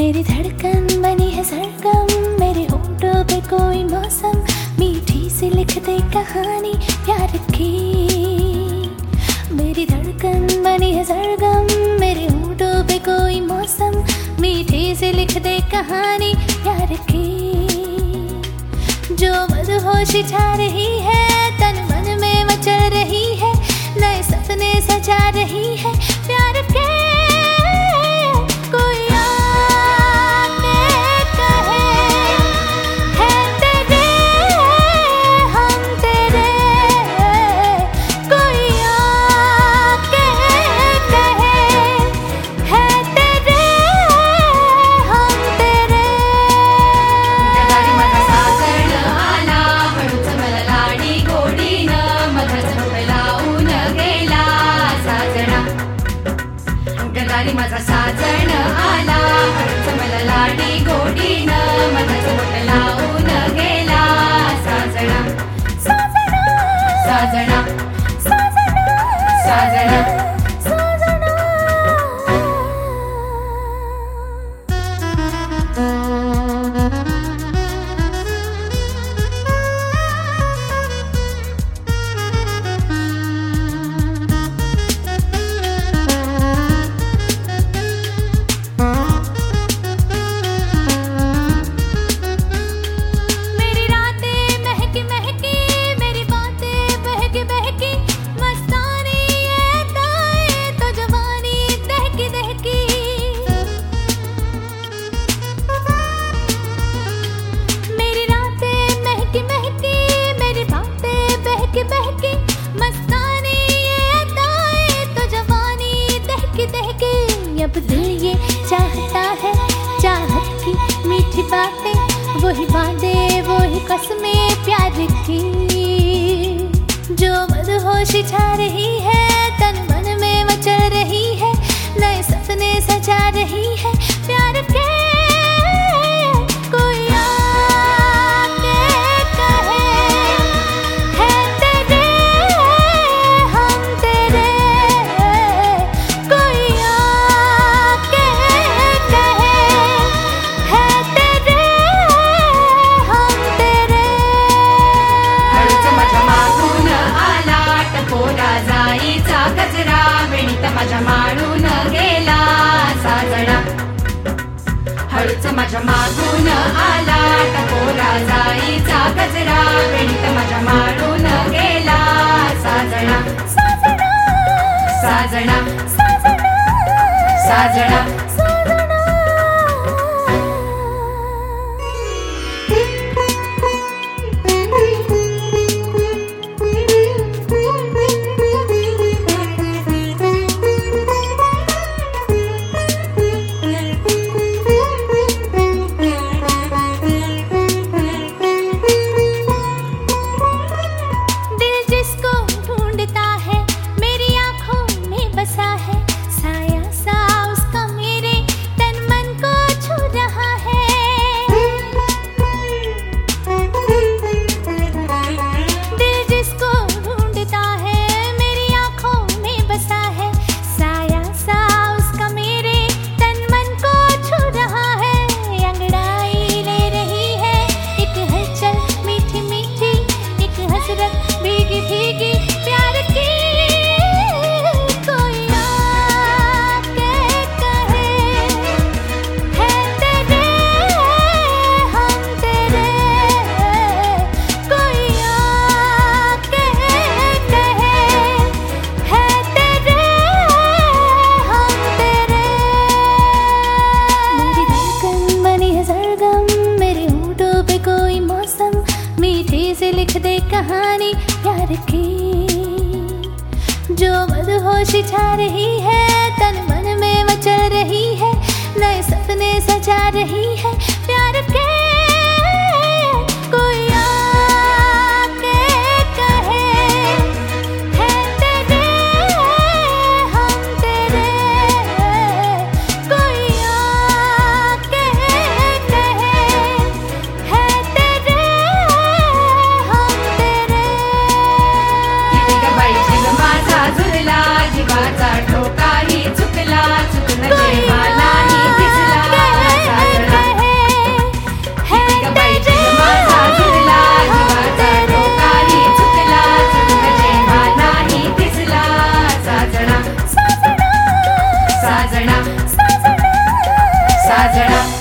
मेरी धड़कन बनी है सरगम, मेरे होठों पे कोई मौसम, मीठी सी लिख दे कहानी प्यार की। मेरी धड़कन बनी है सरगम, मेरे होठों पे कोई मौसम, मीठी सी लिख दे कहानी प्यार की। जो मदहोशी छा रही है, तन मन में मचल रही है, नए सपने सजा रही है प्यार के। कोई आके कहे है तेरे, हम तेरे। कोई आके कहे है तेरे, हम तेरे। गदारी माझा साजण आला, हळूच मला लाडी गोडीन, मधाच बोट लावून गेला साजणा साजणा साजणा साजणा। अब दिल ये चाहता है चाहत की मीठी बातें, वही वादे वही कसमें प्यार की। जो मदहोशी छा रही है, तन मन में मचल रही है, नए सपने सजा रही है प्यार के। कोई आके कहे है तेरे, हम तेरे। कोई आके कहे है तेरे, हम तेरे। हळूच माझ्या मागून आला टपोरा जाईचा गजरा, वेणीत माझ्या माळून गेला साजणा। हळूच माझ्या मागून आला टपोरा जाईचा गजरा, वेणीत माझ्या माळून गेला साजणा साजणा साजणा साजणा। लिख दे कहानी प्यार की। जो मदहोशी छा रही है, तन मन में मचल रही है, नए सपने सजा रही है प्यार के। कोई आके कहे है तेरे, हम तेरे। कोई आके कहे है तेरे, हम तेरे। माझा झुरला जीवाचा ठोकाही चुकला, चुकून जेव्हा नाही दिसला साजना साजना साजना